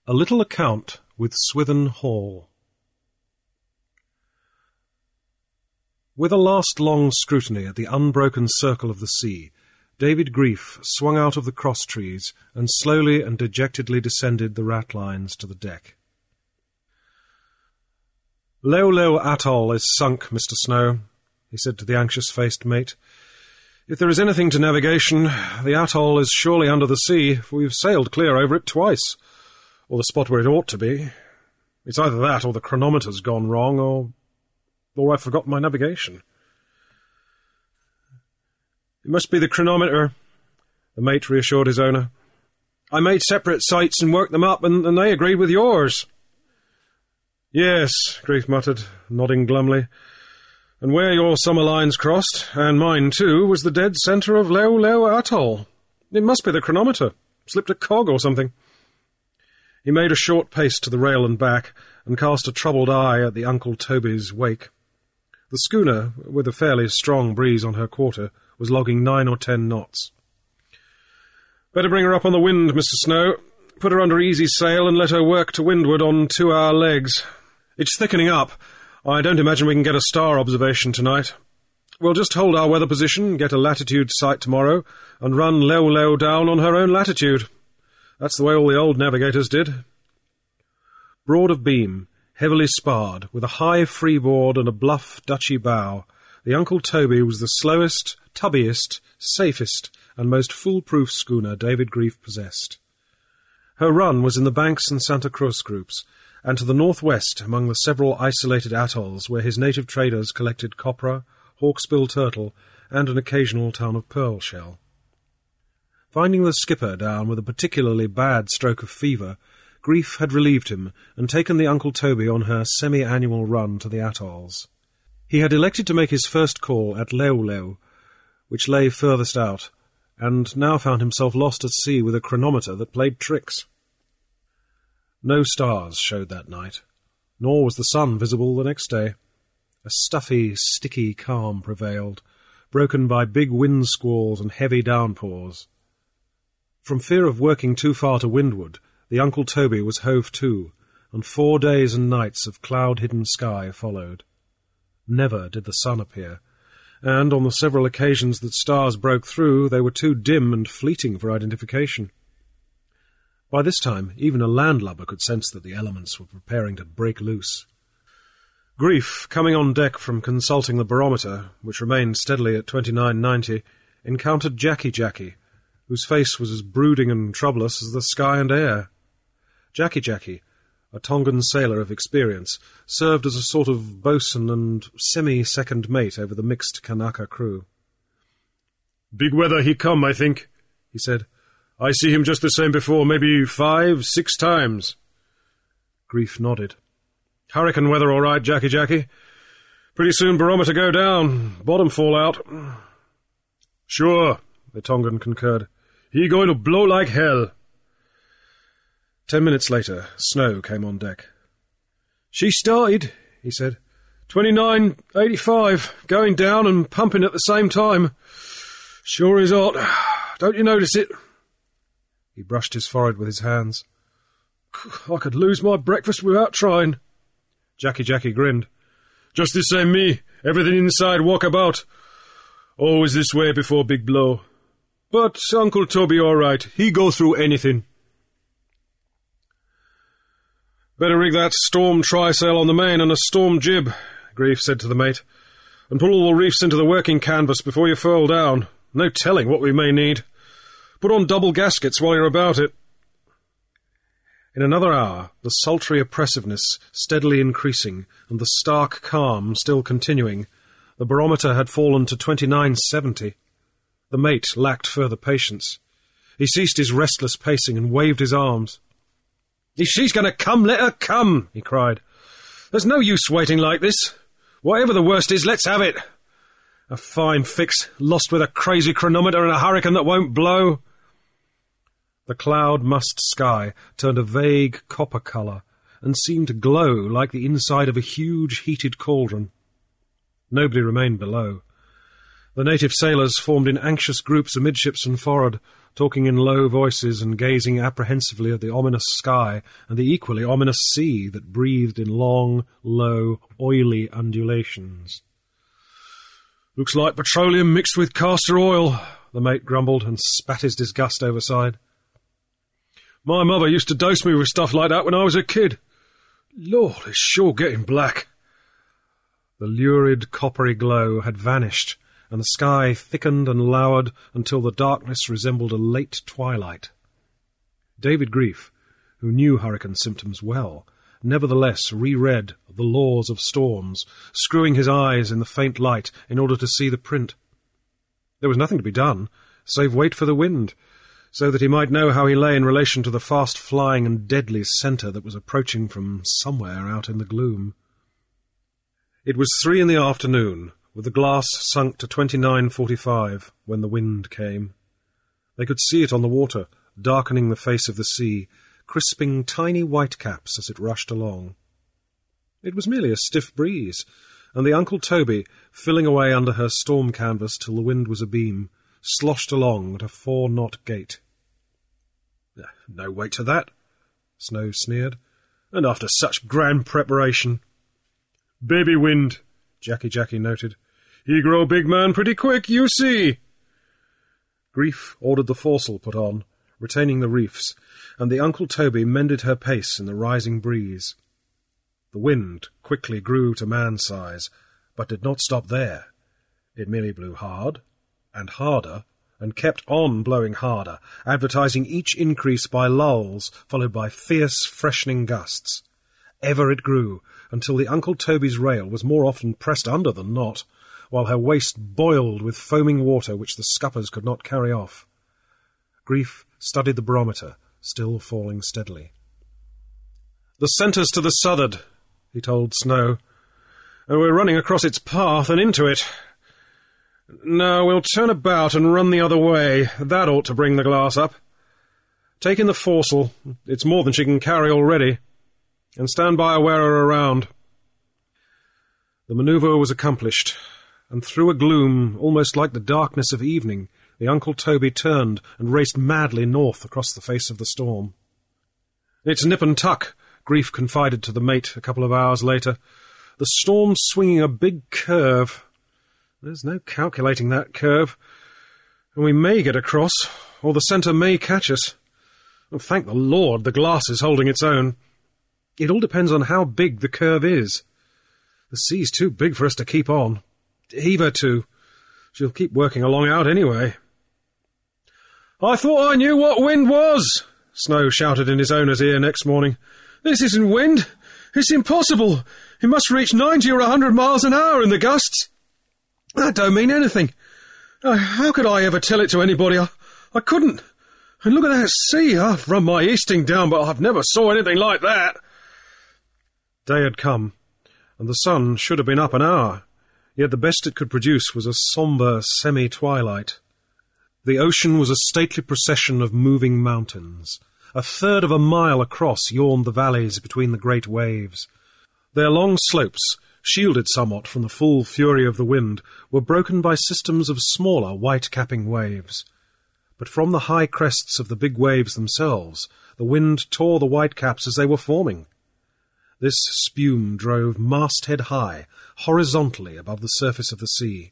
A Little Account with Swithin Hall. With a last long scrutiny at the unbroken circle of the sea, David Grief swung out of the cross-trees and slowly and dejectedly descended the ratlines to the deck. "Leo Leo Atoll is sunk, Mr. Snow," he said to the anxious-faced mate. "If there is anything to navigation, the atoll is surely under the sea, for we've sailed clear over it twice, or the spot where it ought to be. It's either that or the chronometer's gone wrong, or I've forgotten my navigation." "It must be the chronometer," the mate reassured his owner. "I made separate sights and worked them up, and they agreed with yours." "Yes," Grief muttered, nodding glumly. "And where your summer lines crossed, and mine too, was the dead centre of Leo Leo Atoll. It must be the chronometer. Slipped a cog or something." He made a short pace to the rail and back, and cast a troubled eye at the Uncle Toby's wake. The schooner, with a fairly strong breeze on her quarter, was logging 9 or 10 knots. "Better bring her up on the wind, Mr. Snow. Put her under easy sail and let her work to windward on 2-hour legs. It's thickening up. I don't imagine we can get a star observation tonight. We'll just hold our weather position, get a latitude sight tomorrow, and run Leo Leo down on her own latitude. That's the way all the old navigators did." Broad of beam, heavily sparred, with a high freeboard and a bluff Dutchy bow, the Uncle Toby was the slowest, tubbiest, safest, and most foolproof schooner David Grief possessed. Her run was in the Banks and Santa Cruz groups, and to the northwest among the several isolated atolls where his native traders collected copra, hawksbill turtle, and an occasional town of pearl shell. Finding the skipper down with a particularly bad stroke of fever, Grief had relieved him and taken the Uncle Toby on her semi-annual run to the atolls. He had elected to make his first call at Leo Leo, which lay furthest out, and now found himself lost at sea with a chronometer that played tricks. No stars showed that night, nor was the sun visible the next day. A stuffy, sticky calm prevailed, broken by big wind squalls and heavy downpours. From fear of working too far to windward, the Uncle Toby was hove to, and 4 days and nights of cloud-hidden sky followed. Never did the sun appear, and on the several occasions that stars broke through, they were too dim and fleeting for identification. By this time, even a landlubber could sense that the elements were preparing to break loose. Grief, coming on deck from consulting the barometer, which remained steadily at 29.90, encountered Jacky, whose face was as brooding and troublous as the sky and air. Jacky, a Tongan sailor of experience, served as a sort of boatswain and semi-second mate over the mixed Kanaka crew. "Big weather he come, I think," he said. "I see him just the same before, maybe 5, 6 times. Grief nodded. "Hurricane weather all right, Jacky. Pretty soon barometer go down, bottom fall out." "Sure," the Tongan concurred. "He going to blow like hell." 10 minutes later, Snow came on deck. "She started," he said. 29.85, going down and pumping at the same time. Sure is hot. Don't you notice it?" He brushed his forehead with his hands. "I could lose my breakfast without trying." Jacky grinned. "Just the same me. Everything inside walk about. Always this way before big blow. But Uncle Toby all right. He go through anything." "Better rig that storm trysail on the main and a storm jib," Grief said to the mate, "and pull all the reefs into the working canvas before you furl down. No telling what we may need. Put on double gaskets while you're about it." In another hour, the sultry oppressiveness steadily increasing and the stark calm still continuing, the barometer had fallen to 29.70. The mate lacked further patience. He ceased his restless pacing and waved his arms. "If she's going to come, let her come," he cried. "There's no use waiting like this. Whatever the worst is, let's have it. A fine fix, lost with a crazy chronometer and a hurricane that won't blow." The cloud-mussed sky turned a vague copper colour and seemed to glow like the inside of a huge heated cauldron. Nobody remained below. The native sailors formed in anxious groups amidships and forward, talking in low voices and gazing apprehensively at the ominous sky and the equally ominous sea that breathed in long, low, oily undulations. "Looks like petroleum mixed with castor oil," the mate grumbled and spat his disgust overside. "My mother used to dose me with stuff like that when I was a kid. Lord, it's sure getting black." The lurid coppery glow had vanished, and the sky thickened and lowered until the darkness resembled a late twilight. David Grief, who knew hurricane symptoms well, nevertheless reread The Laws of Storms, screwing his eyes in the faint light in order to see the print. There was nothing to be done, save wait for the wind, so that he might know how he lay in relation to the fast-flying and deadly centre that was approaching from somewhere out in the gloom. It was 3 in the afternoon, with the glass sunk to 29:45, when the wind came. They could see it on the water, darkening the face of the sea, crisping tiny whitecaps as it rushed along. It was merely a stiff breeze, and the Uncle Toby, filling away under her storm canvas till the wind was abeam, sloshed along at a 4-knot gait. "No weight to that," Snow sneered, "and after such grand preparation." "Baby wind," Jackie noted. "He grow big man pretty quick, you see." Grief ordered the foresail put on, retaining the reefs, and the Uncle Toby mended her pace in the rising breeze. The wind quickly grew to man-size, but did not stop there. It merely blew hard, and harder, and kept on blowing harder, advertising each increase by lulls, followed by fierce, freshening gusts. Ever it grew, until the Uncle Toby's rail was more often pressed under than not, while her waist boiled with foaming water which the scuppers could not carry off. Grief studied the barometer, still falling steadily. "The centre's to the south'ard," he told Snow, "and we're running across its path and into it. Now we'll turn about and run the other way. That ought to bring the glass up. Take in the foresail. It's more than she can carry already. And stand by a wearer around." The manoeuvre was accomplished, and through a gloom almost like the darkness of evening, the Uncle Toby turned and raced madly north across the face of the storm. "It's nip and tuck," Grief confided to the mate a couple of hours later. "The storm's swinging a big curve. There's no calculating that curve, and we may get across, or the centre may catch us. And thank the Lord the glass is holding its own. It all depends on how big the curve is. The sea's too big for us to keep on. Heave her to. She'll keep working along out anyway." "I thought I knew what wind was," Snow shouted in his owner's ear next morning. "This isn't wind. It's impossible. It must reach 90 or 100 miles an hour in the gusts. That don't mean anything. How could I ever tell it to anybody? I couldn't. And look at that sea. I've run my easting down, but I've never saw anything like that." Day had come, and the sun should have been up an hour, yet the best it could produce was a sombre semi-twilight. The ocean was a stately procession of moving mountains. 1/3 of a mile across yawned the valleys between the great waves. Their long slopes, shielded somewhat from the full fury of the wind, were broken by systems of smaller white-capping waves. But from the high crests of the big waves themselves, the wind tore the whitecaps as they were forming. This spume drove masthead high, horizontally above the surface of the sea.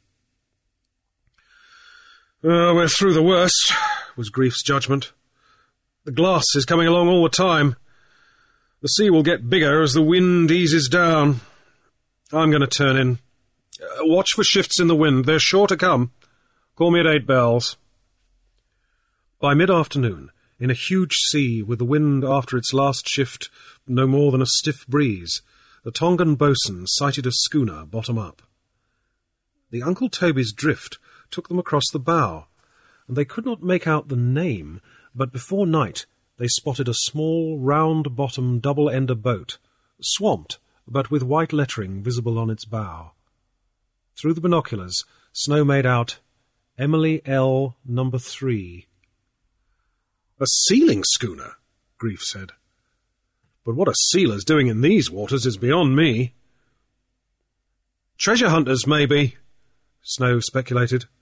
"We're through the worst," was Grief's judgment. "The glass is coming along all the time. The sea will get bigger as the wind eases down. I'm going to turn in. Watch for shifts in the wind. They're sure to come. Call me at 8 bells. By mid-afternoon, in a huge sea with the wind after its last shift no more than a stiff breeze, the Tongan boatswain sighted a schooner bottom up. The Uncle Toby's drift took them across the bow, and they could not make out the name, but before night they spotted a small, round-bottomed double-ender boat, swamped, but with white lettering visible on its bow. Through the binoculars, Snow made out Emily L. No. 3. "A sealing schooner," Grief said. "But what a sealer's doing in these waters is beyond me." "Treasure hunters, maybe," Snow speculated.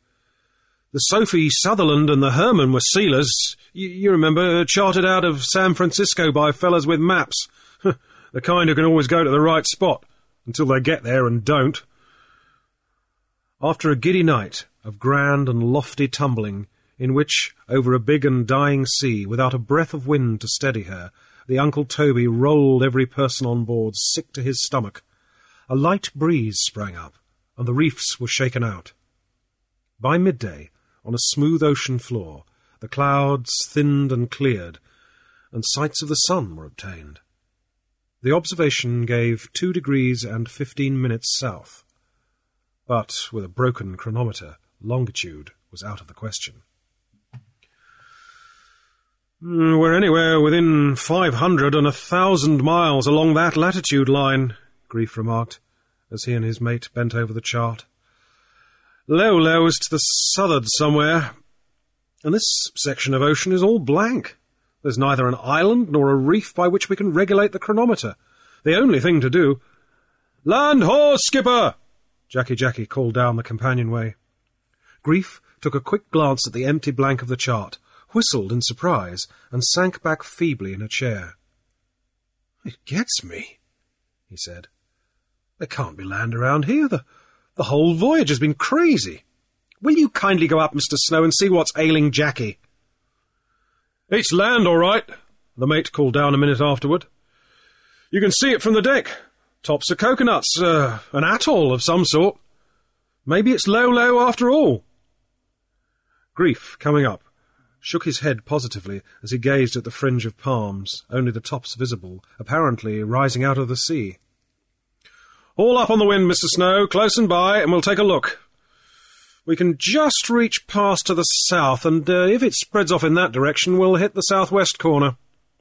The Sophie Sutherland and the Herman were sealers, you remember, chartered out of San Francisco by fellas with maps. The kind who can always go to the right spot, until they get there and don't. After a giddy night of grand and lofty tumbling, in which, over a big and dying sea, without a breath of wind to steady her, the Uncle Toby rolled every person on board sick to his stomach, a light breeze sprang up, and the reefs were shaken out. By midday, on a smooth ocean floor, the clouds thinned and cleared, and sights of the sun were obtained. The observation gave 2 degrees and 15 minutes south, but with a broken chronometer, longitude was out of the question. "We're anywhere within 500 and 1,000 miles along that latitude line," Grief remarked, as he and his mate bent over the chart. "Low is to the south'ard somewhere, and this section of ocean is all blank. There's neither an island nor a reef by which we can regulate the chronometer. The only thing to do—" "Land ho, skipper!" Jackie called down the companionway. Grief took a quick glance at the empty blank of the chart, whistled in surprise, and sank back feebly in a chair. "It gets me," he said. "There can't be land around here. The whole voyage has been crazy. Will you kindly go up, Mr. Snow, and see what's ailing Jackie?" "It's land, all right," the mate called down a minute afterward. "You can see it from the deck. Tops of coconuts, an atoll of some sort. Maybe it's low after all." Grief, coming up, shook his head positively as he gazed at the fringe of palms, only the tops visible, apparently rising out of the sea. "All up on the wind, Mr. Snow, close and by, and we'll take a look. We can just reach past to the south, and if it spreads off in that direction, we'll hit the southwest corner."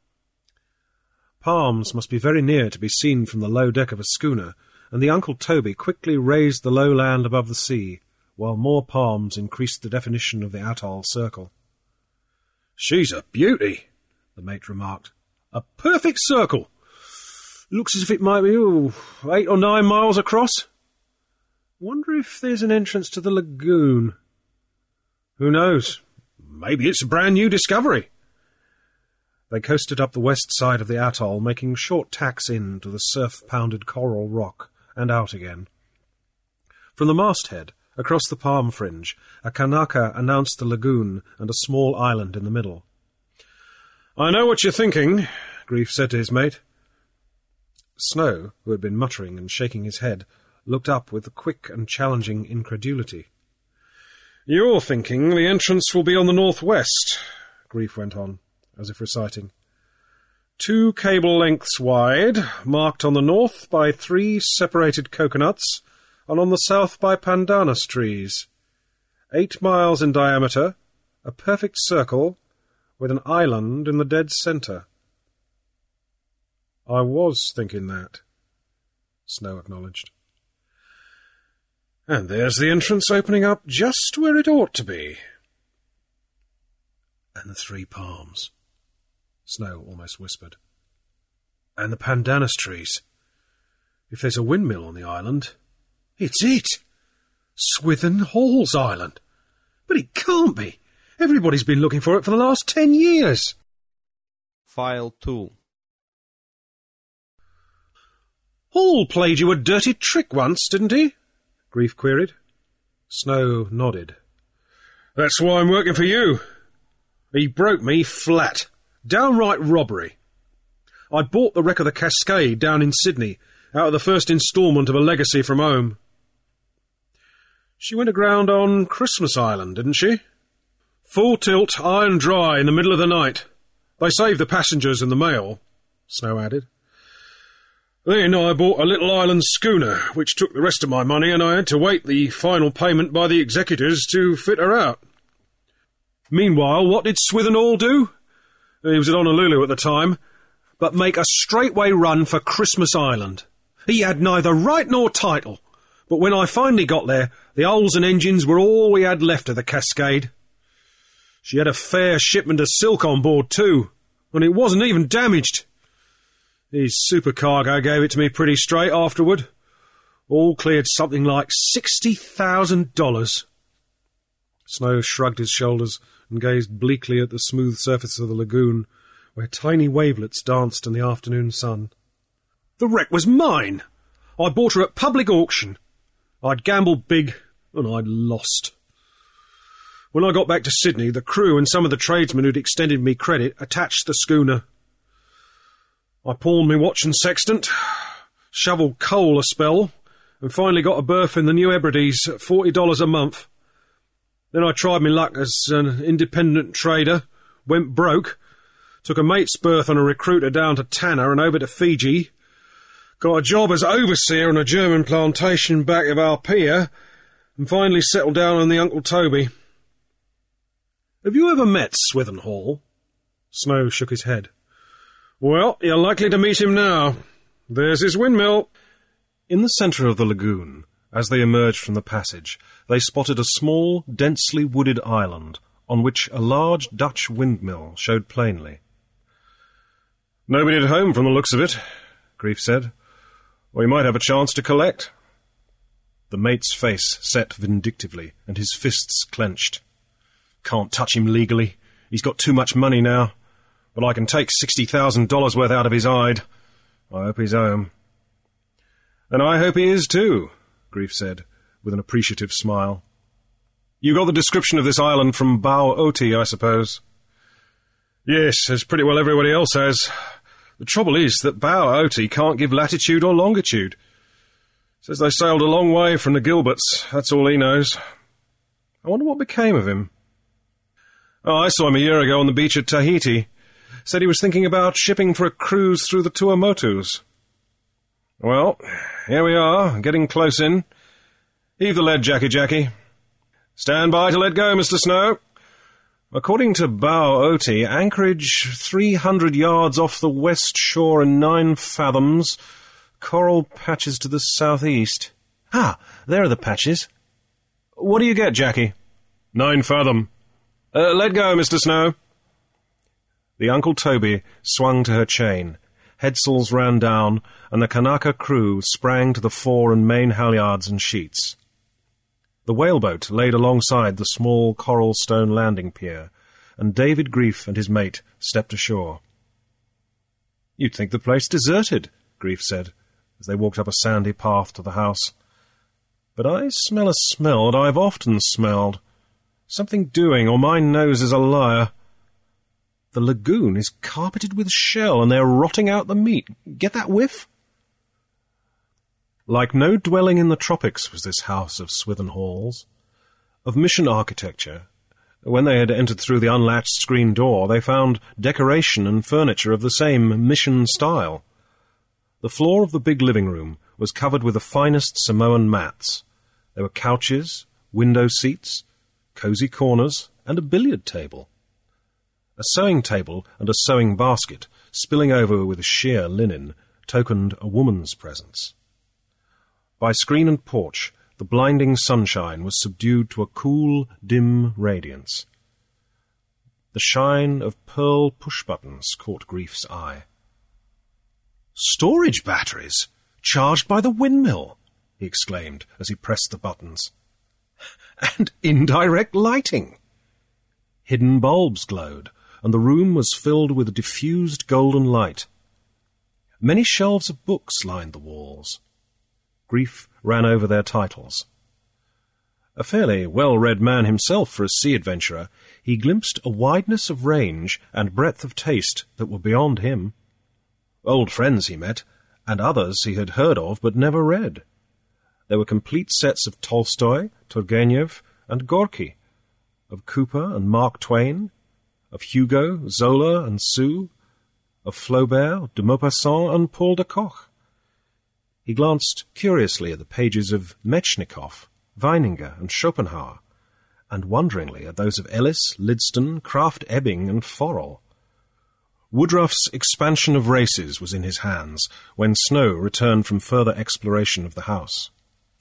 Palms must be very near to be seen from the low deck of a schooner, and the Uncle Toby quickly raised the low land above the sea, while more palms increased the definition of the atoll circle. "She's a beauty," the mate remarked. "A perfect circle. Looks as if it might be 8 or 9 miles across. Wonder if there's an entrance to the lagoon. Who knows? Maybe it's a brand new discovery." They coasted up the west side of the atoll, making short tacks in to the surf-pounded coral rock, and out again. From the masthead, across the palm fringe, a Kanaka announced the lagoon and a small island in the middle. "I know what you're thinking," Grief said to his mate. Snow, who had been muttering and shaking his head, looked up with a quick and challenging incredulity. "You're thinking the entrance will be on the northwest," Grief went on, as if reciting. 2 cable lengths wide, marked on the north by 3 separated coconuts, and on the south by pandanus trees. 8 miles in diameter, a perfect circle, with an island in the dead centre." "I was thinking that," Snow acknowledged. "And there's the entrance opening up just where it ought to be." "And the 3 palms," Snow almost whispered. "And the pandanus trees. If there's a windmill on the island, it's it! Swithin Hall's Island. But it can't be. Everybody's been looking for it for the last 10 years. File 2. Hall played you a dirty trick once, didn't he? Grief queried. Snow nodded. That's why I'm working for you. He broke me flat. Downright robbery. I bought the wreck of the Cascade down in Sydney, out of the first instalment of a legacy from home. She went aground on Christmas Island, didn't she? Full tilt, iron dry, in the middle of the night. They saved the passengers and the mail, Snow added. Then I bought a little island schooner, which took the rest of my money, and I had to wait the final payment by the executors to fit her out. Meanwhile, what did Swithin Hall do? He was at Honolulu at the time, but make a straightway run for Christmas Island. He had neither right nor title, but when I finally got there, the hulls and engines were all we had left of the Cascade. She had a fair shipment of silk on board, too, and it wasn't even damaged. His supercargo gave it to me pretty straight afterward. All cleared something like $60,000. Snow shrugged his shoulders and gazed bleakly at the smooth surface of the lagoon, where tiny wavelets danced in the afternoon sun. "The wreck was mine! I bought her at public auction. I'd gambled big, and I'd lost. When I got back to Sydney, the crew and some of the tradesmen who'd extended me credit attached the schooner. I pawned me watch and sextant, shovelled coal a spell, and finally got a berth in the New Hebrides at $40 a month. Then I tried my luck as an independent trader, went broke, took a mate's berth on a recruiter down to Tanner and over to Fiji, got a job as overseer on a German plantation back of Alpea, and finally settled down on the Uncle Toby." "Have you ever met Swithenhall?" Snow shook his head. "Well, you're likely to meet him now. There's his windmill." In the centre of the lagoon, as they emerged from the passage, they spotted a small, densely wooded island, on which a large Dutch windmill showed plainly. "Nobody at home from the looks of it," Grief said. "Or you might have a chance to collect." The mate's face set vindictively, and his fists clenched. "Can't touch him legally. He's got too much money now. But I can take $60,000 worth out of his hide. I hope he's home." "And I hope he is too," Grief said, with an appreciative smile. "You got the description of this island from Bao Oti, I suppose?" "Yes, as pretty well everybody else has. The trouble is that Bao Oti can't give latitude or longitude. Says they sailed a long way from the Gilberts, that's all he knows. I wonder what became of him." "Oh, I saw him a year ago on the beach at Tahiti. Said he was thinking about shipping for a cruise through the Tuamotus." "Well, here we are, getting close in. Heave the lead, Jackie. Stand by to let go, Mr. Snow. According to Bao Oti, anchorage 300 yards off the west shore and 9 fathoms, coral patches to the southeast." "Ah, there are the patches. What do you get, Jackie?" 9 fathom. Let go, Mr. Snow." The Uncle Toby swung to her chain. Headsails ran down, and the Kanaka crew sprang to the fore and main halyards and sheets. The whaleboat laid alongside the small coral stone landing pier, and David Grief and his mate stepped ashore. "You'd think the place deserted," Grief said, as they walked up a sandy path to the house. "But I smell a smell that I've often smelled. Something doing, or my nose is a liar. The lagoon is carpeted with shell, and they're rotting out the meat. Get that whiff?" Like no dwelling in the tropics was this house of Swithenhall's. Of mission architecture, when they had entered through the unlatched screen door, they found decoration and furniture of the same mission style. The floor of the big living room was covered with the finest Samoan mats. There were couches, window seats, cosy corners, and a billiard table. A sewing table and a sewing basket, spilling over with sheer linen, tokened a woman's presence. By screen and porch, the blinding sunshine was subdued to a cool, dim radiance. The shine of pearl push-buttons caught Grief's eye. "Storage batteries, charged by the windmill," he exclaimed as he pressed the buttons. "And indirect lighting." Hidden bulbs glowed, and the room was filled with a diffused golden light. Many shelves of books lined the walls. Grief ran over their titles. A fairly well-read man himself for a sea adventurer, he glimpsed a wideness of range and breadth of taste that were beyond him. Old friends he met, and others he had heard of but never read. There were complete sets of Tolstoy, Turgenev, and Gorky, of Cooper and Mark Twain, of Hugo, Zola, and Sue, of Flaubert, de Maupassant, and Paul de Koch. He glanced curiously at the pages of Metchnikoff, Weininger, and Schopenhauer, and wonderingly at those of Ellis, Lydston, Krafft-Ebing, and Forel. Woodruff's Expansion of Races was in his hands when Snow returned from further exploration of the house.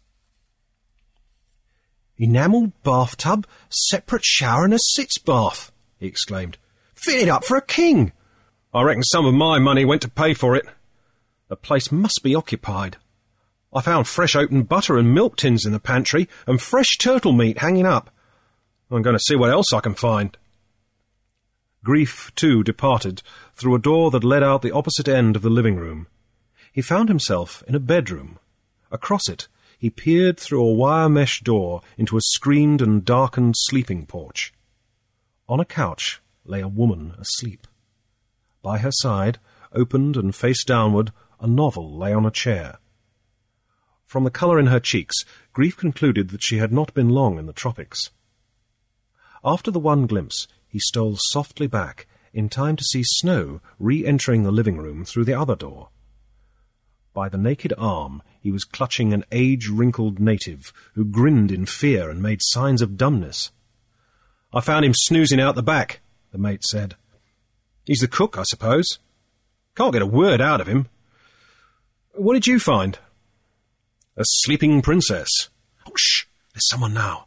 "Enamelled bathtub, separate shower and a sitz bath," he exclaimed. "Fitted up for a king. I reckon some of my money went to pay for it. The place must be occupied. I found fresh oaten butter and milk tins in the pantry, and fresh turtle meat hanging up. I'm going to see what else I can find. Grief, too, departed through a door that led out the opposite end of the living room. He found himself in a bedroom. Across it, he peered through a wire mesh door into a screened and darkened sleeping porch. On a couch lay a woman asleep. By her side, opened and face downward, a novel lay on a chair. From the colour in her cheeks, Grief concluded that she had not been long in the tropics. After the one glimpse, he stole softly back, in time to see Snow re-entering the living room through the other door. By the naked arm he was clutching an age-wrinkled native, who grinned in fear and made signs of dumbness. "I found him snoozing out the back," the mate said. "He's the cook, I suppose. Can't get a word out of him. What did you find?" "A sleeping princess." "Oh, shh! There's someone now."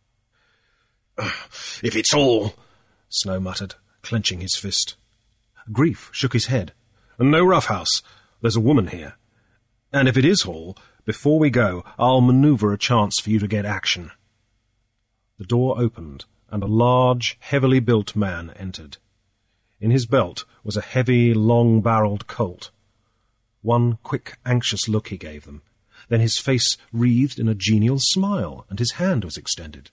"If it's all," Snow muttered, clenching his fist. Grief shook his head. "And no roughhouse. There's a woman here. And if it is Hall, before we go, I'll manoeuvre a chance for you to get action." The door opened, and a large, heavily built man entered. In his belt was a heavy, long-barreled Colt. One quick, anxious look he gave them. Then his face wreathed in a genial smile, and his hand was extended.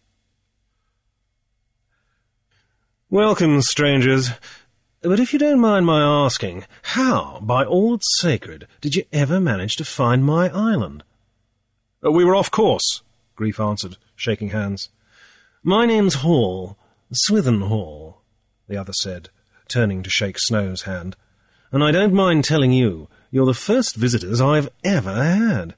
"Welcome, strangers. But if you don't mind my asking, how, by all that's sacred, did you ever manage to find my island?" "We were off course," Grief answered, shaking hands. "My name's Hall, Swithin Hall," the other said, turning to shake Snow's hand. "And I don't mind telling you, you're the first visitors I've ever had."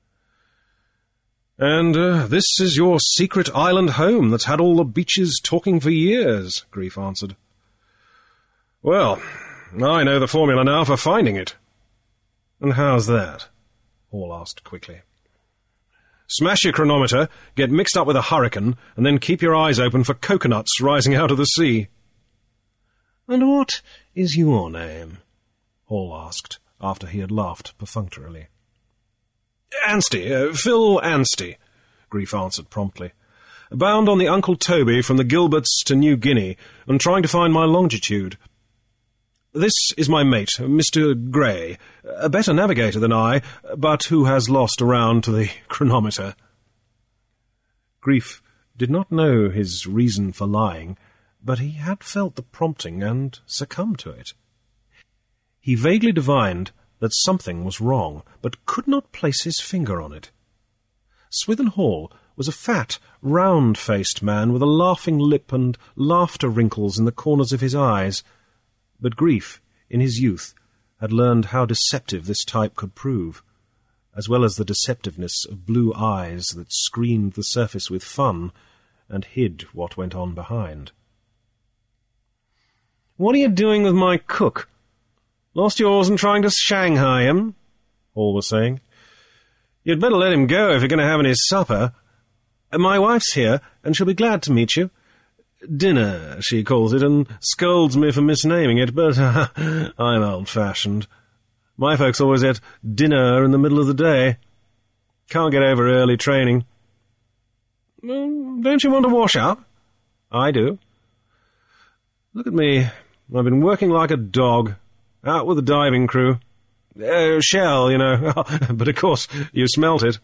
"And this is your secret island home that's had all the beaches talking for years," Grief answered. "Well, I know the formula now for finding it." "And how's that?" Hall asked quickly. "Smash your chronometer, get mixed up with a hurricane, and then keep your eyes open for coconuts rising out of the sea." "And what is your name?" Hall asked, after he had laughed perfunctorily. "Anstey, Phil Anstey," Grief answered promptly. "Bound on the Uncle Toby from the Gilberts to New Guinea, and trying to find my longitude. This is my mate, Mr. Grey, a better navigator than I, but who has lost a round to the chronometer." Grief did not know his reason for lying, but he had felt the prompting and succumbed to it. He vaguely divined that something was wrong, but could not place his finger on it. Swithin Hall was a fat, round-faced man with a laughing lip and laughter wrinkles in the corners of his eyes, but Grief, in his youth, had learned how deceptive this type could prove, as well as the deceptiveness of blue eyes that screened the surface with fun and hid what went on behind. "What are you doing with my cook? Lost yours and trying to Shanghai him?" Hall was saying. "You'd better let him go if you're going to have any supper. My wife's here, and she'll be glad to meet you. Dinner, she calls it, and scolds me for misnaming it, but I'm old-fashioned. My folks always ate dinner in the middle of the day. Can't get over early training." "Don't you want to wash up?" "I do. Look at me. I've been working like a dog, out with the diving crew. Shell, you know, but of course you smelt it."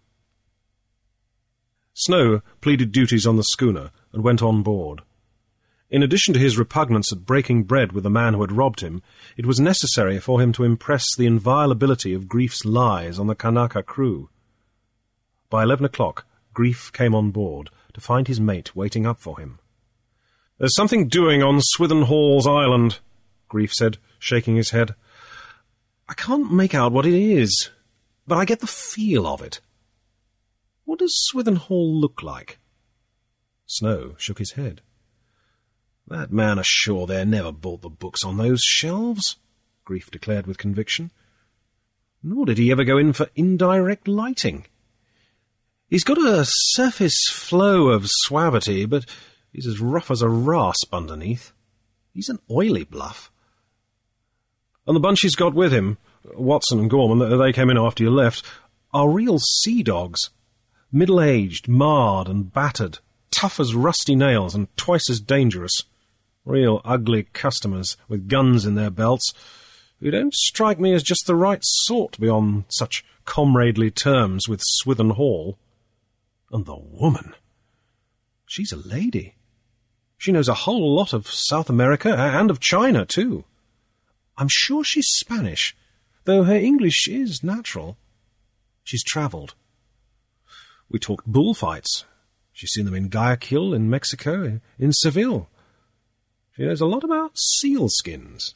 Snow pleaded duties on the schooner and went on board. In addition to his repugnance at breaking bread with the man who had robbed him, it was necessary for him to impress the inviolability of Grief's lies on the Kanaka crew. By 11 o'clock, Grief came on board to find his mate waiting up for him. "There's something doing on Swithin Hall's island," Grief said, shaking his head. "I can't make out what it is, but I get the feel of it. What does Swithin Hall look like?" Snow shook his head. "That man ashore there never bought the books on those shelves," Grief declared with conviction. "Nor did he ever go in for indirect lighting. He's got a surface flow of suavity, but he's as rough as a rasp underneath. He's an oily bluff. And the bunch he's got with him, Watson and Gorman, they came in after you left, are real sea dogs. Middle-aged, marred and battered, tough as rusty nails and twice as dangerous. Real ugly customers with guns in their belts who don't strike me as just the right sort to be on such comradely terms with Swithin Hall. And the woman! She's a lady. She knows a whole lot of South America and of China, too. I'm sure she's Spanish, though her English is natural. She's travelled. We talked bullfights. She's seen them in Guayaquil, in Mexico, in Seville. She knows a lot about seal skins.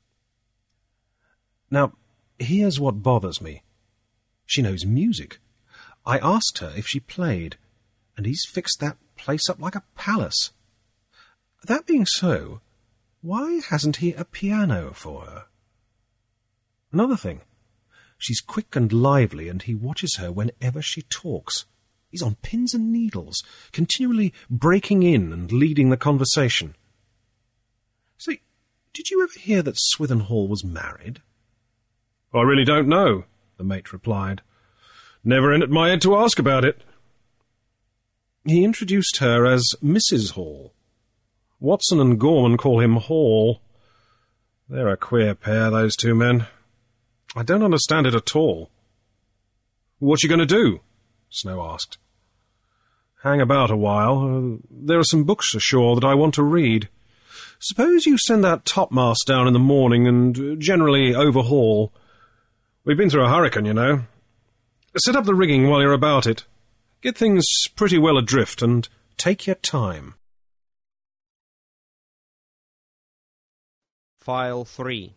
Now, here's what bothers me. She knows music. I asked her if she played, and he's fixed that place up like a palace. That being so, why hasn't he a piano for her? Another thing, she's quick and lively, and he watches her whenever she talks. He's on pins and needles, continually breaking in and leading the conversation. Say, did you ever hear that Swithin Hall was married? I really don't know, the mate replied. Never entered my head to ask about it. He introduced her as Mrs. Hall. Watson and Gorman call him Hall. They're a queer pair, those two men. I don't understand it at all. What's you going to do? Snow asked. Hang about a while. There are some books ashore that I want to read. Suppose you send that topmast down in the morning and generally overhaul. We've been through a hurricane, you know. Set up the rigging while you're about it. Get things pretty well adrift and take your time. File 3.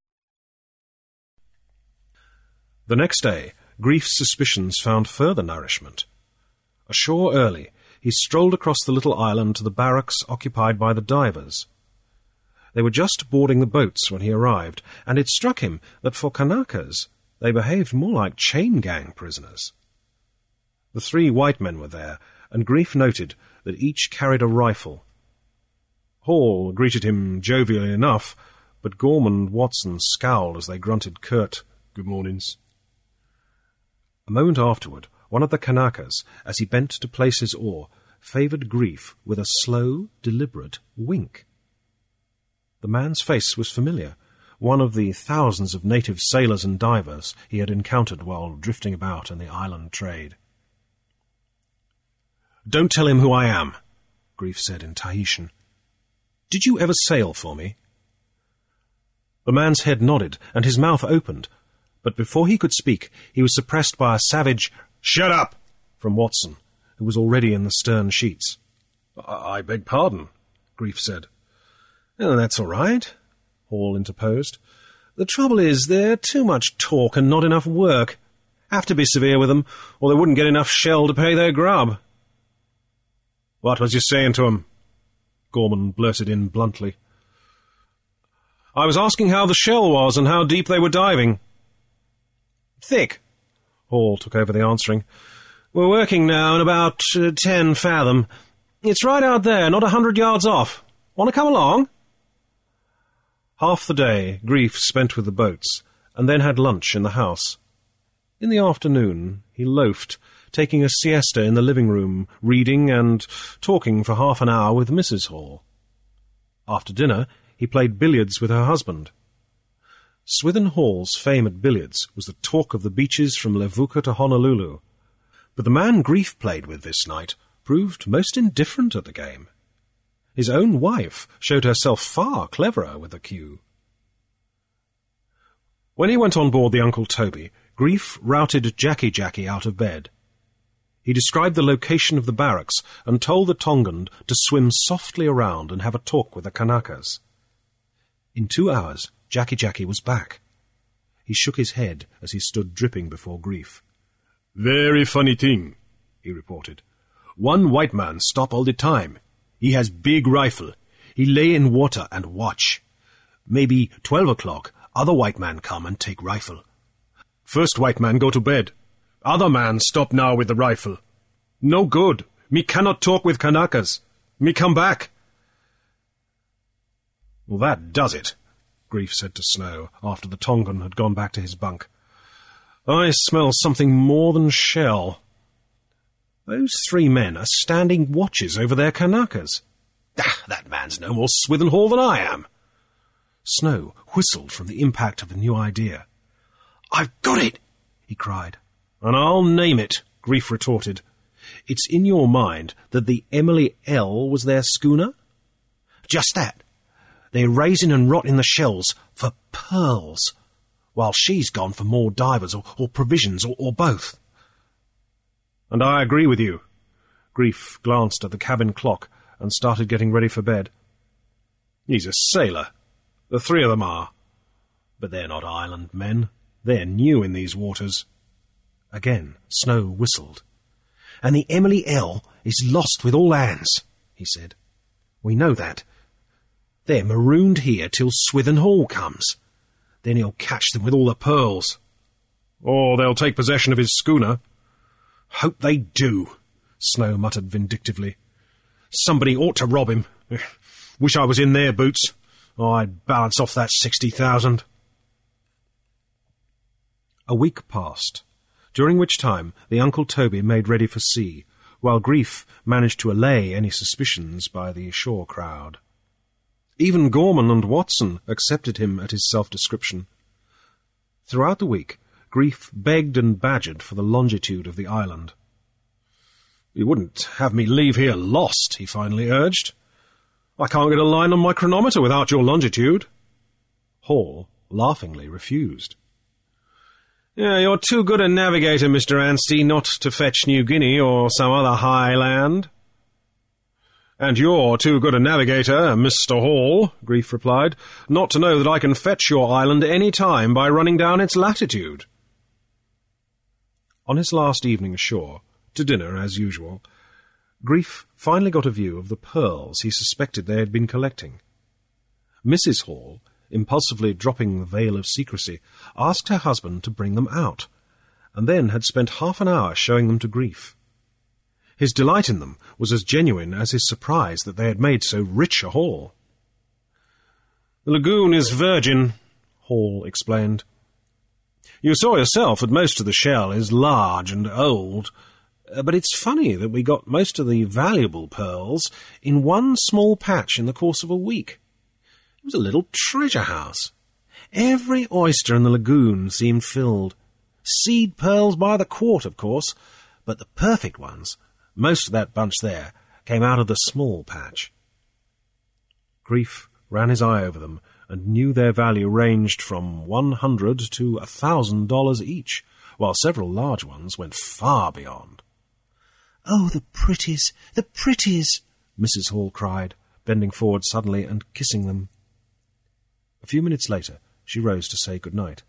The next day, Grief's suspicions found further nourishment. Ashore early, he strolled across the little island to the barracks occupied by the divers. They were just boarding the boats when he arrived, and it struck him that for Kanakas they behaved more like chain-gang prisoners. The 3 white men were there, and Grief noted that each carried a rifle. Hall greeted him jovially enough, but Gorman and Watson scowled as they grunted curt good mornings. A moment afterward, one of the Kanakas, as he bent to place his oar, favoured Grief with a slow, deliberate wink. The man's face was familiar, one of the thousands of native sailors and divers he had encountered while drifting about in the island trade. "Don't tell him who I am," Grief said in Tahitian. "Did you ever sail for me?" The man's head nodded, and his mouth opened, but before he could speak, he was suppressed by a savage "Shut up!" from Watson, who was already in the stern sheets. I beg pardon," Grief said. "Oh, that's all right," Hall interposed. "The trouble is, they're too much talk and not enough work. Have to be severe with them, or they wouldn't get enough shell to pay their grub." "What was you saying to 'em?" Gorman blurted in bluntly. "I was asking how the shell was and how deep they were diving." "Thick," Hall took over the answering. "We're working now in about 10 fathom. It's right out there, not 100 yards off. Want to come along?" Half the day Grief spent with the boats, and then had lunch in the house. In the afternoon he loafed, taking a siesta in the living room, reading and talking for half an hour with Mrs. Hall. After dinner he played billiards with her husband. Swithin Hall's fame at billiards was the talk of the beaches from Levuka to Honolulu, but the man Grief played with this night proved most indifferent at the game. His own wife showed herself far cleverer with a cue. When he went on board the Uncle Toby, Grief routed Jackie out of bed. He described the location of the barracks and told the Tongan to swim softly around and have a talk with the Kanakas. In 2 hours, Jackie was back. He shook his head as he stood dripping before Grief. "Very funny thing," he reported. "One white man stop all the time. He has big rifle. He lay in water and watch. Maybe 12 o'clock, other white man come and take rifle. First white man go to bed. Other man stop now with the rifle. No good. Me cannot talk with Kanakas. Me come back." "Well, that does it," Grief said to Snow after the Tongan had gone back to his bunk. "I smell something more than shell. Those 3 men are standing watches over their Kanakas. Ah, that man's no more Swithin Hall than I am. Snow whistled from the impact of the new idea. I've got it, he cried. And I'll name it, Grief retorted. It's in your mind that the Emily L. was their schooner? Just that. They're raising and rotting the shells for pearls, while she's gone for more divers or provisions or both. And I agree with you. Grief glanced at the cabin clock and started getting ready for bed. He's a sailor. The 3 of them are. But they're not island men. They're new in these waters. Again, Snow whistled. And the Emily L. is lost with all hands, he said. We know that. They're marooned here till Swithin Hall comes. Then he'll catch them with all the pearls. Or they'll take possession of his schooner. Hope they do, Snow muttered vindictively. Somebody ought to rob him. Wish I was in their boots. I'd balance off that 60,000. A week passed, during which time the Uncle Toby made ready for sea, while Grief managed to allay any suspicions by the shore crowd. Even Gorman and Watson accepted him at his self-description. Throughout the week, Grief begged and badgered for the longitude of the island. You wouldn't have me leave here lost, he finally urged. I can't get a line on my chronometer without your longitude. Hall laughingly refused. Yeah, you're too good a navigator, Mr. Anstey, not to fetch New Guinea or some other high land. And you're too good a navigator, Mr. Hall, Grief replied, not to know that I can fetch your island any time by running down its latitude. On his last evening ashore, to dinner as usual, Grief finally got a view of the pearls he suspected they had been collecting. Mrs. Hall, impulsively dropping the veil of secrecy, asked her husband to bring them out, and then had spent half an hour showing them to Grief. His delight in them was as genuine as his surprise that they had made so rich a haul. The lagoon is virgin, Hall explained. You saw yourself that most of the shell is large and old, but it's funny that we got most of the valuable pearls in one small patch in the course of a week. It was a little treasure house. Every oyster in the lagoon seemed filled. Seed pearls by the quart, of course, but the perfect ones, most of that bunch there, came out of the small patch. Grief ran his eye over them and knew their value ranged from $100 to $1,000 each, while several large ones went far beyond. "Oh, the pretties, the pretties!" Mrs. Hall cried, bending forward suddenly and kissing them. A few minutes later, she rose to say good night.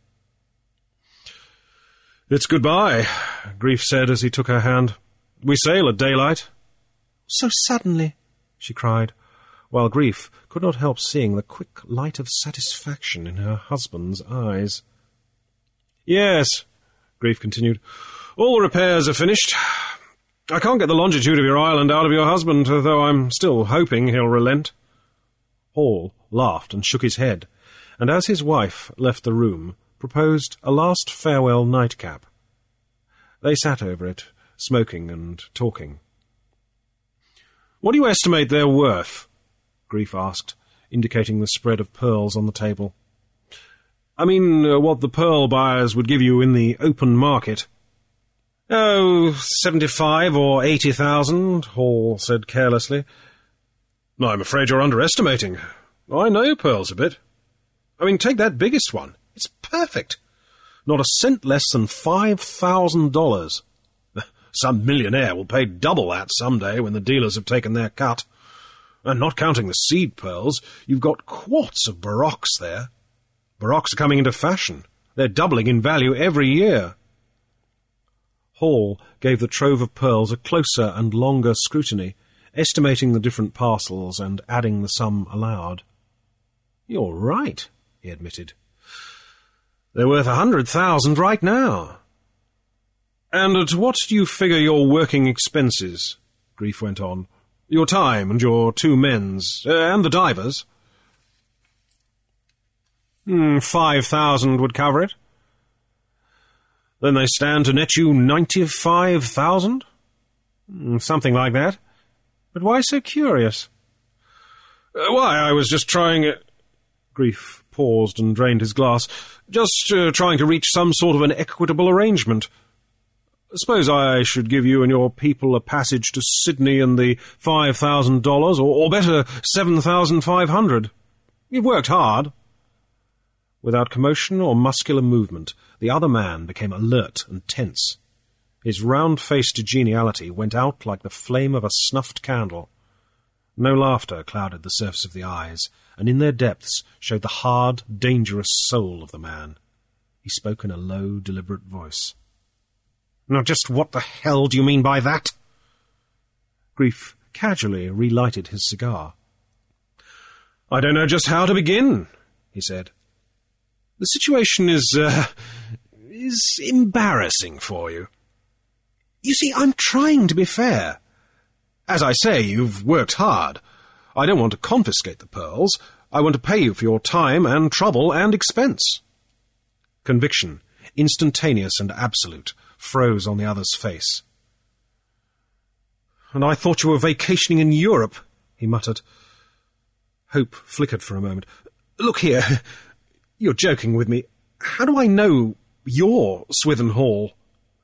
"It's goodbye," Grief said as he took her hand. "We sail at daylight." "So suddenly," she cried, while Grief could not help seeing the quick light of satisfaction in her husband's eyes. "Yes," Grief continued, "all the repairs are finished. I can't get the longitude of your island out of your husband, though I'm still hoping he'll relent." Hall laughed and shook his head, and as his wife left the room, proposed a last farewell nightcap. They sat over it, smoking and talking. "What do you estimate they're worth?" Grief asked, indicating the spread of pearls on the table. "I mean, what the pearl buyers would give you in the open market." "Oh, 75 or 80,000, Hall said carelessly. "I'm afraid you're underestimating. I know pearls a bit. I mean, take that biggest one. It's perfect. Not a cent less than $5,000. Some millionaire will pay double that some day when the dealers have taken their cut. And not counting the seed pearls, you've got quarts of baroques there. Baroques are coming into fashion. They're doubling in value every year." Hall gave the trove of pearls a closer and longer scrutiny, estimating the different parcels and adding the sum aloud. "You're right," he admitted. "They're worth 100,000 right now." "And at what do you figure your working expenses?" Grief went on. "Your time and your 2 men's, and the divers?" 5,000 would cover it." "Then they stand to net you 95,000? Something like that. But why so curious? Why, I was just trying... Grief paused and drained his glass. Just trying to reach some sort of an equitable arrangement. Suppose I should give you and your people a passage to Sydney and the $5,000, or better, $7,500. You've worked hard. Without commotion or muscular movement, the other man became alert and tense. His round-faced geniality went out like the flame of a snuffed candle. No laughter clouded the surface of the eyes, and in their depths showed the hard, dangerous soul of the man. He spoke in a low, deliberate voice. "Now just what the hell do you mean by that?" Grief casually relighted his cigar. "I don't know just how to begin," he said. "The situation is embarrassing for you. You see, I'm trying to be fair. As I say, you've worked hard. I don't want to confiscate the pearls. I want to pay you for your time and trouble and expense." Conviction, instantaneous and absolute, froze on the other's face. "And I thought you were vacationing in Europe," he muttered. Hope flickered for a moment. "Look here, you're joking with me. How do I know you're Swithin Hall?"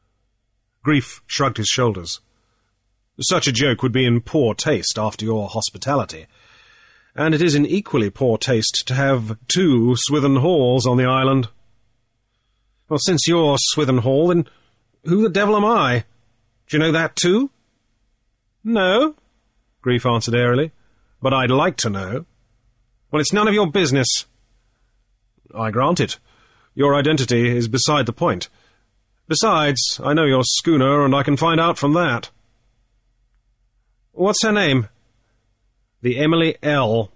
Grief shrugged his shoulders. "Such a joke would be in poor taste after your hospitality. And it is in equally poor taste to have two Swithin Halls on the island." "Well, since you're Swithin Hall, then who the devil am I? Do you know that too?" "No," Grief answered airily, "but I'd like to know." "Well, it's none of your business." "I grant it. Your identity is beside the point. Besides, I know your schooner, and I can find out from that." "What's her name?" "The Emily L."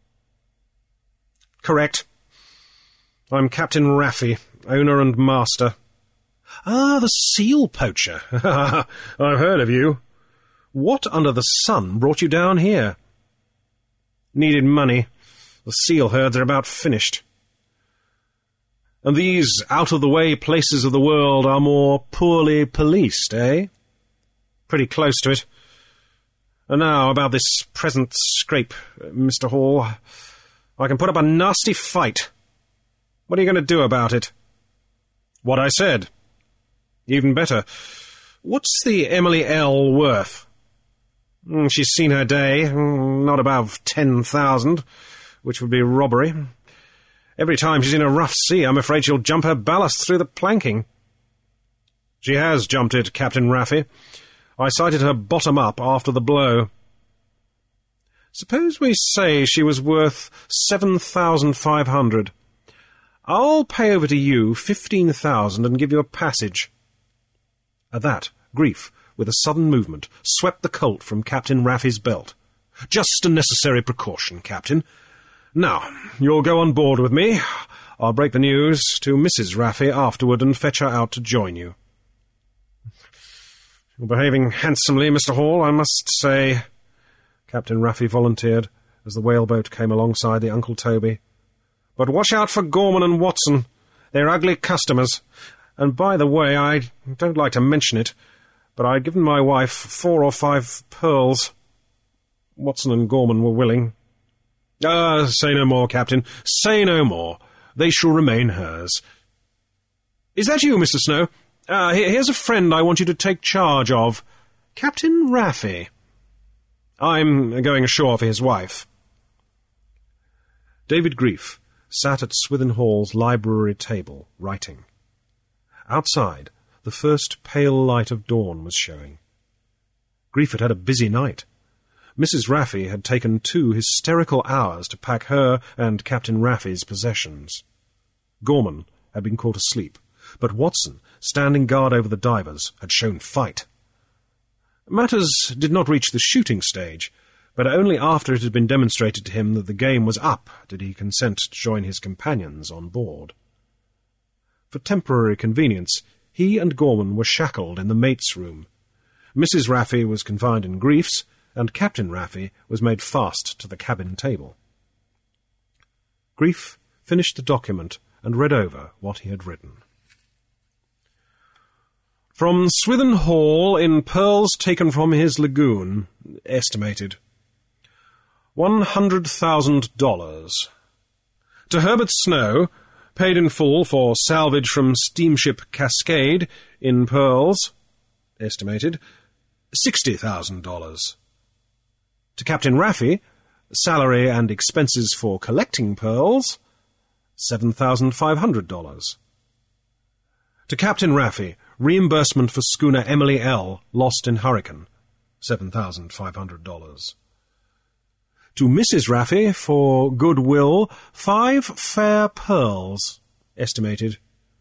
"Correct. I'm Captain Raffy, owner and master." "Ah, the seal poacher. I've heard of you. What under the sun brought you down here?" "Needed money. The seal herds are about finished." "And these out-of-the-way places of the world are more poorly policed, eh?" "Pretty close to it. And now about this present scrape, Mr. Hall. I can put up a nasty fight. What are you going to do about it?" "What I said." "Even better. What's the Emily L. worth?" "She's seen her day. Not above 10,000, which would be robbery. Every time she's in a rough sea, I'm afraid she'll jump her ballast through the planking." "She has jumped it, Captain Raffy. I sighted her bottom up after the blow." "Suppose we say she was worth 7,500. I'll pay over to you 15,000 and give you a passage." At that, Grief, with a sudden movement, swept the Colt from Captain Raffy's belt. "Just a necessary precaution, Captain. Now, you'll go on board with me. I'll break the news to Mrs. Raffy afterward and fetch her out to join you." "You're behaving handsomely, Mr. Hall, I must say," Captain Raffy volunteered, as the whaleboat came alongside the Uncle Toby. "But watch out for Gorman and Watson. They're ugly customers. And by the way, I don't like to mention it, but I'd given my wife 4 or 5 pearls. Watson and Gorman were willing." Say no more, Captain. Say no more. They shall remain hers." "Is that you, Mr. Snow? Here's a friend I want you to take charge of. Captain Raffy." "I'm going ashore for his wife." David Grief sat at Swithin Hall's library table, writing. Outside, the first pale light of dawn was showing. Grief had had a busy night. Mrs. Raffy had taken 2 hysterical hours to pack her and Captain Raffy's possessions. Gorman had been caught asleep, but Watson, standing guard over the divers, had shown fight. Matters did not reach the shooting stage, but only after it had been demonstrated to him that the game was up did he consent to join his companions on board. For temporary convenience, he and Gorman were shackled in the mate's room. Mrs. Raffy was confined in Grief's, and Captain Raffy was made fast to the cabin table. Grief finished the document and read over what he had written. From Swithin Hall in pearls taken from his lagoon, estimated. $100,000. To Herbert Snow, paid in full for salvage from steamship Cascade, in pearls, estimated, $60,000. To Captain Raffy, salary and expenses for collecting pearls, $7,500. To Captain Raffy, reimbursement for schooner Emily L., lost in hurricane, $7,500. To Mrs. Raffy, for goodwill, 5 fair pearls, estimated,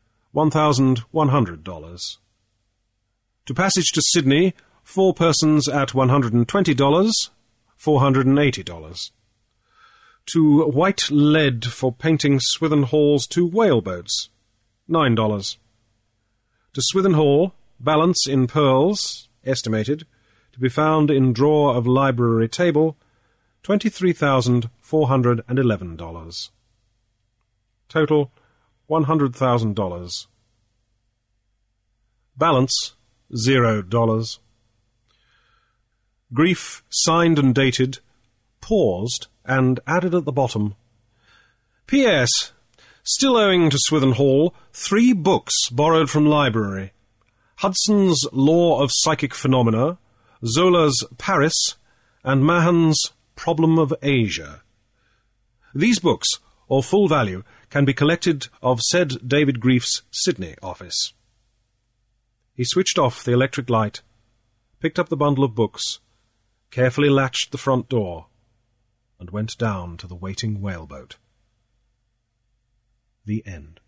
$1,100. To passage to Sydney, 4 persons at $120, $480. To white lead for painting Swithin Hall's 2 whaleboats, $9. To Swithin Hall, balance in pearls, estimated, to be found in drawer of library table, $23,411. Total, $100,000. Balance, $0. Grief signed and dated, paused, and added at the bottom. P.S. Still owing to Swithin Hall 3 books borrowed from library. Hudson's Law of Psychic Phenomena, Zola's Paris, and Mahan's Problem of Asia. These books, or full value, can be collected of said David Grief's Sydney office. He switched off the electric light, picked up the bundle of books, carefully latched the front door, and went down to the waiting whaleboat. The end.